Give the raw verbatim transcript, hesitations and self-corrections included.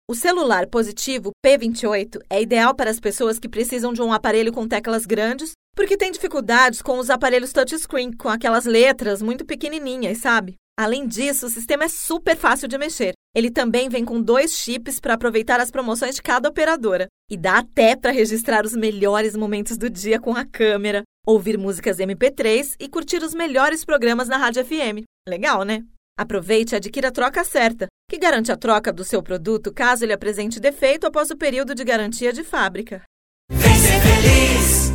O celular Positivo P vinte e oito é ideal para as pessoas que precisam de um aparelho com teclas grandes, porque têm dificuldades com os aparelhos touchscreen, com aquelas letras muito pequenininhas, sabe? Além disso, o sistema é super fácil de mexer. Ele também vem com dois chips para aproveitar as promoções de cada operadora. E dá até para registrar os melhores momentos do dia com a câmera, ouvir músicas M P três e curtir os melhores programas na Rádio F M. Legal, né? Aproveite e adquira a troca certa, que garante a troca do seu produto caso ele apresente defeito após o período de garantia de fábrica. Vem ser feliz!